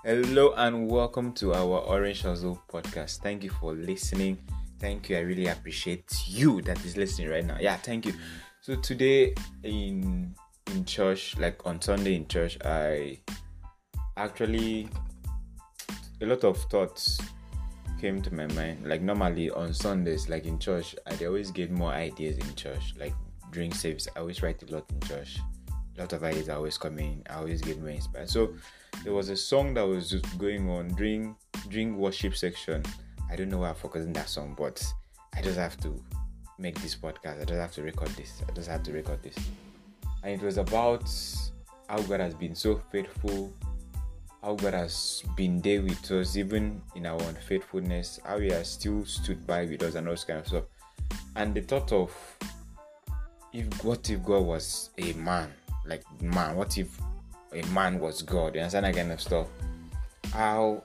Hello and welcome to our Orange Hustle podcast. Thank you for listening. Thank you. I really appreciate you that is listening right now. Yeah, thank you. So today in church, like on Sunday in church, I actually a lot of thoughts came to my mind. Like normally on Sundays, like in church, I always get more ideas in church. Like during service, I always write a lot in church. A lot of ideas are always coming. I always get more inspired. So there was a song that was just going on during worship section. I don't know why I'm focusing that song, but I just have to make this podcast. I just have to record this. And it was about how God has been so faithful, how God has been there with us even in our unfaithfulness, how He has still stood by with us and all this kind of stuff. And the thought of what if God was a man? Like man, what if a man was God? You understand that kind of stuff? How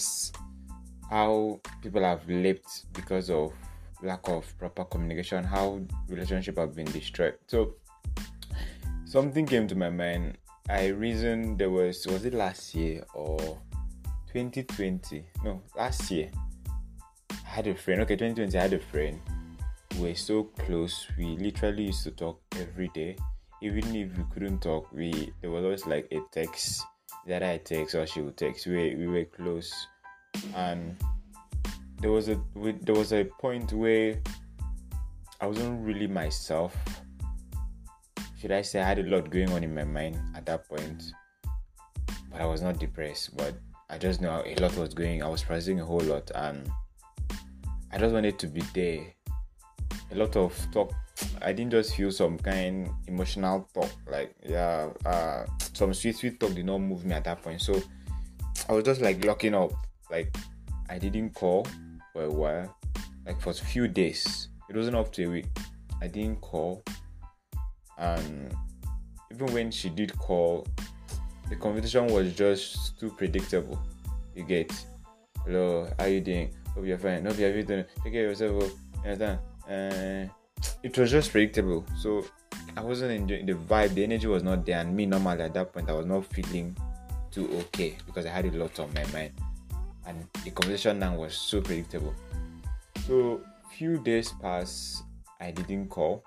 people have lived because of lack of proper communication, how relationships have been destroyed. So something came to my mind. I reasoned was it last year or 2020? No, last year. I had a friend. 2020 I had a friend. We were so close. We literally used to talk every day. Even if we couldn't talk, there was always like a text. Either I text or she would text. We were close, and there was a point where I wasn't really myself. Should I say I had a lot going on in my mind at that point, but I was not depressed. But I just know a lot was going. I was processing a whole lot, and I just wanted to be there. A lot of talk. I didn't just feel some kind emotional talk, like some sweet talk did not move me at that point. So I was just like locking up. Like I didn't call for a while, like for a few days. It wasn't up to a week. I didn't call, and even when she did call, the conversation was just too predictable. You get, hello, how you doing? Hope you're fine. Hope you're doing. Take care of yourself. You understand? It was just predictable, so I wasn't enjoying the vibe. The energy was not there, and me normally at that point I was not feeling too okay because I had a lot on my mind, and the conversation now was so predictable. So few days passed, I didn't call,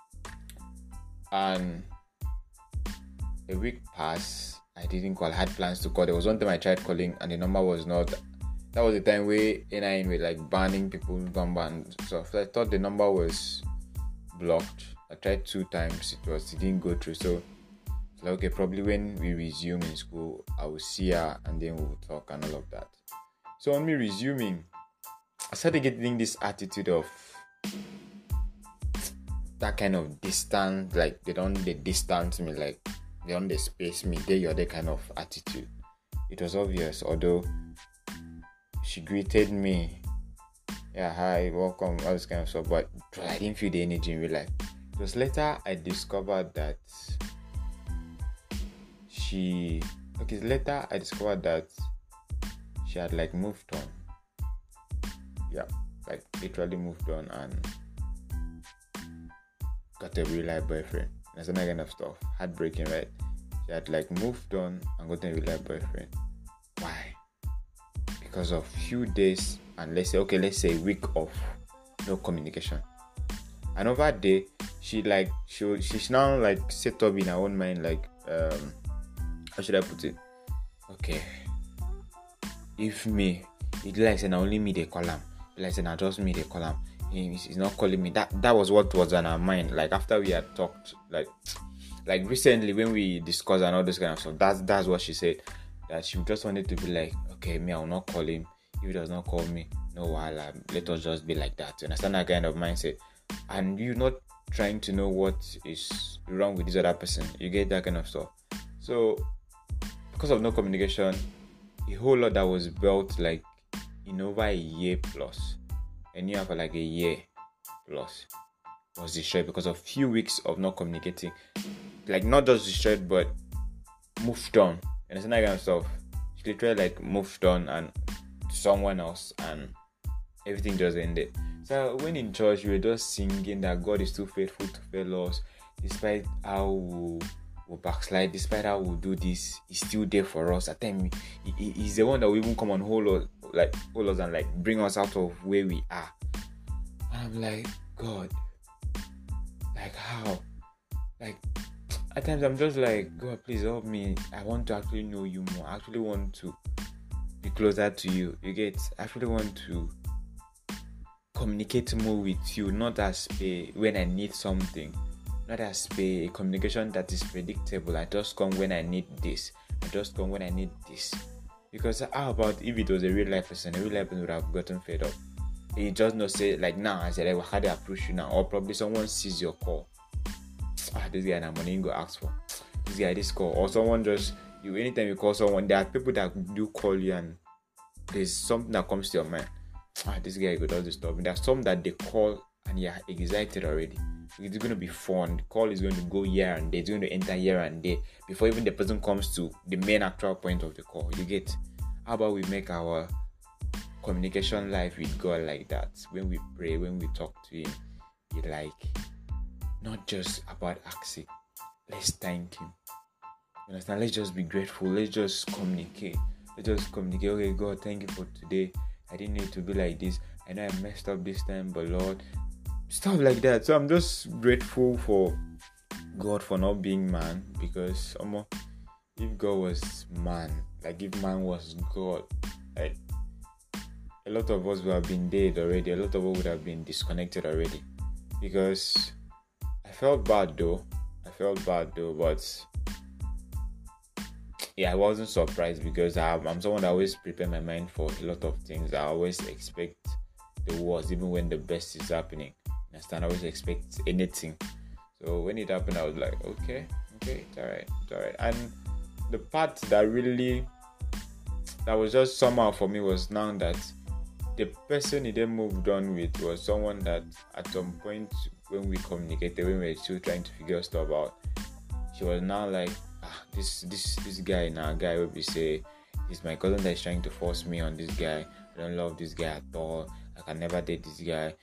and a week passed, I didn't call. I had plans to call. There was one time I tried calling, and the number was not. That was the time where NIN were like banning people, ban stuff. So I thought the number was blocked. I tried 2 times. It didn't go through. So like, okay, probably when we resume in school, I will see her and then we will talk and all of that. So on me resuming, I started getting this attitude of that kind of distance, like they distance me, like they don't space me, they other kind of attitude. It was obvious, although she greeted me, yeah, hi, welcome, all this kind of stuff, but I didn't feel the energy in real life. It was later I discovered that she had like moved on. Yeah, like literally moved on and got a real life boyfriend. That's another kind of stuff. Heartbreaking, right? She had like moved on and got a real life boyfriend. Why? Because of few days and let's say a week of no communication. And over day, she's now like set up in her own mind, like how should I put it? Okay, if me, it like say only me they call him, like say not just me they call him. He's not calling me. That was what was on her mind. Like after we had talked, like recently when we discussed and all this kind of stuff. That's what she said. That she just wanted to be like, okay, me, I will not call him. If he does not call me, no while let us just be like that. You understand that kind of mindset? And you're not trying to know what is wrong with this other person. You get that kind of stuff. So because of no communication, a whole lot that was built like in over a year plus, and you have like a year plus, was destroyed because of few weeks of not communicating. Like not just destroyed, but moved on. And it's that kind of stuff. She literally like moved on and to someone else, and everything just ended. So when in church, we were just singing that God is too faithful to fail us, despite how will backslide, despite how we'll do this, he's still there for us. At times, he's the one that will even come and hold us and like bring us out of where we are. And I'm like, God, like how? Like at times I'm just like, God, please help me. I want to actually know you more. I actually want to be closer to you. You get? I actually want to communicate more with you, not as when I need something, not as a communication that is predictable. I just come when I need this. I just come when I need this. Because how about if it was a real life person? A real life person would have gotten fed up. He just not say like now. I said like, how do I approach you now? Or probably someone sees your call. This guy and money go ask for. This guy this call, or someone just you. Anytime you call someone, there are people that do call you and there's something that comes to your mind. This guy could all disturb me. There's some that they call and you're excited already. It's going to be fun. The call is going to go here and there. It's going to enter here and there before even the person comes to the main actual point of the call. You get? How about we make our communication life with God like that? When we pray, when we talk to Him, be like not just about asking. Let's thank Him. You understand? Let's just be grateful. Let's just communicate. Okay, God, thank you for today. I didn't need to be like this. I know I messed up this time, but Lord, stuff like that. So I'm just grateful for God for not being man, because if God was man, like if man was God, like a lot of us would have been dead already. A lot of us would have been disconnected already. Because I felt bad though, but yeah, I wasn't surprised because I'm someone that always prepare my mind for a lot of things. I always expect the worst, even when the best is happening. I always expect anything. So when it happened, I was like, okay, it's alright. And the part that was just somehow for me was now that the person he then moved on with was someone that at some point when we communicated, when we were still trying to figure stuff out, she was now like, this guy will be say, it's my cousin that is trying to force me on this guy. I don't love this guy at all. I can never date this guy.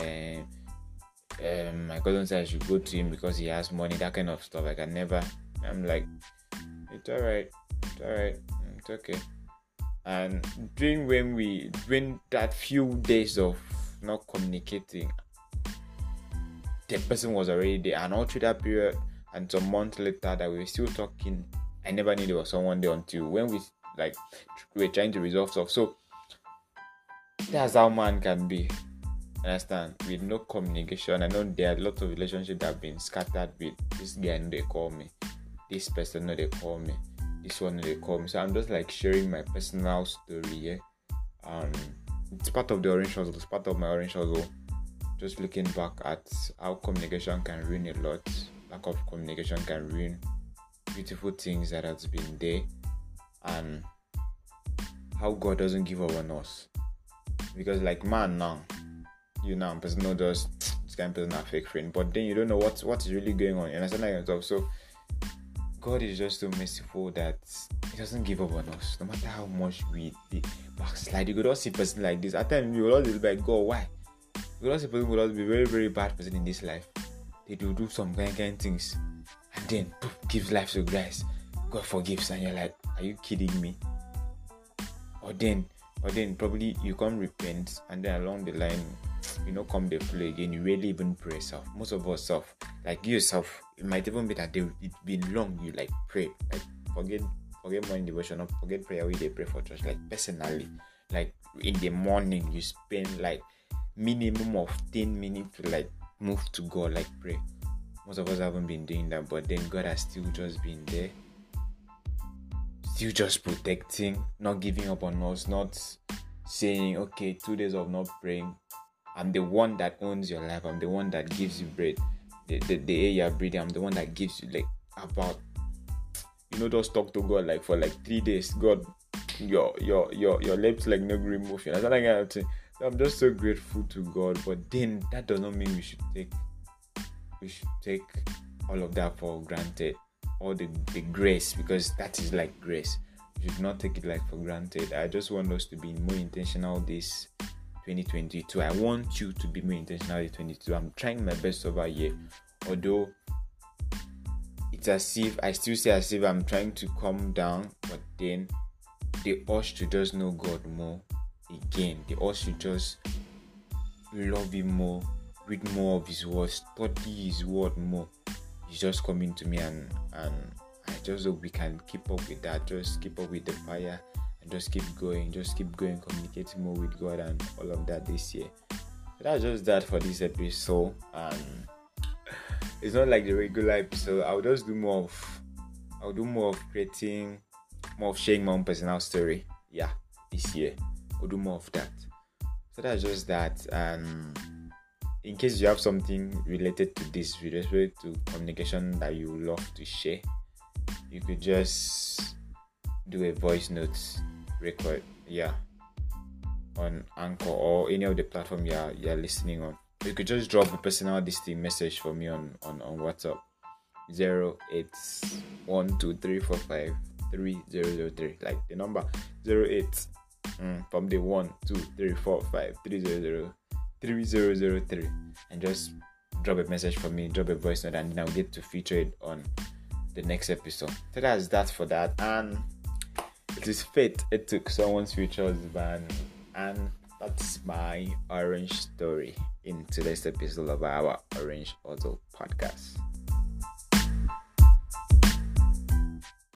My cousin said I should go to him because he has money, that kind of stuff. I can never. I'm like, it's alright, it's okay. And when that few days of not communicating, the person was already there, and all through that period and some months later that we were still talking, I never knew there was someone there until when we were trying to resolve stuff. So that's how man can be. Understand? With no communication. I know there are a lot of relationships that have been scattered with this guy, no, they call me. This person, no, they call me. This one, no, they call me. So I'm just like sharing my personal story. It's part of the orange hustle. It's part of my orange hustle. Just looking back at how communication can ruin a lot. Lack of communication can ruin beautiful things that has been there, and how God doesn't give up on us. Because like man now, person know just this kind of person a fake friend, but then you don't know what is really going on. You understand that kind of stuff. So God is just so merciful that He doesn't give up on us, no matter how much we backslide. You could also see a person like this. At times you will always be like, God, why? You could also see a person will always be very, very bad person in this life. They do some kind things, and then poof, gives life to Christ. God forgives, and you're like, are you kidding me? Or then probably you come repent, and then along the line, come the play again. You really even pray self. Most of us self, like yourself, it might even be that it's been long. You like pray, like forget morning devotion, or forget prayer. We they pray for church, like personally, like in the morning you spend like minimum of 10 minutes to like move to God, like pray. Most of us haven't been doing that, but then God has still just been there, still just protecting, not giving up on us, not saying, okay, 2 days of not praying, I'm the one that owns your life, I'm the one that gives you bread, the air you're breathing, I'm the one that gives you, like, about, just talk to God like for like 3 days. God, your lips like no green moving. That's what I got to say. So I'm just so grateful to God, but then that does not mean we should take all of that for granted, all the grace, because that is like grace. We should not take it like for granted. I just want us to be more intentional this 2022. I want you to be more intentional this 2022. I'm trying my best over here, although it it's as if I still say as if I'm trying to calm down, but then the urge to just know God more again, the urge to just love Him more, read more of His word, study His word more, is just coming to me, and I just hope we can keep up with that, just keep up with the fire, and just keep going, communicating more with God and all of that this year. So that's just that for this episode, and it's not like the regular episode. I'll do more of creating, more of sharing my own personal story. Yeah, this year I'll do more of that. So that's just that. And in case you have something related to this, with respect to communication that you love to share, you could just do a voice note record, on Anchor or any of the platform you're listening on. You could just drop a personal distinct message for me on WhatsApp 08123453003, like the number 08 from the 123453003, and just drop a message for me, drop a voice note, and then I'll get to feature it on the next episode. So that's that for that. And it is fate, it took someone's future husband, and that's my orange story in today's episode of our Orange Auto podcast.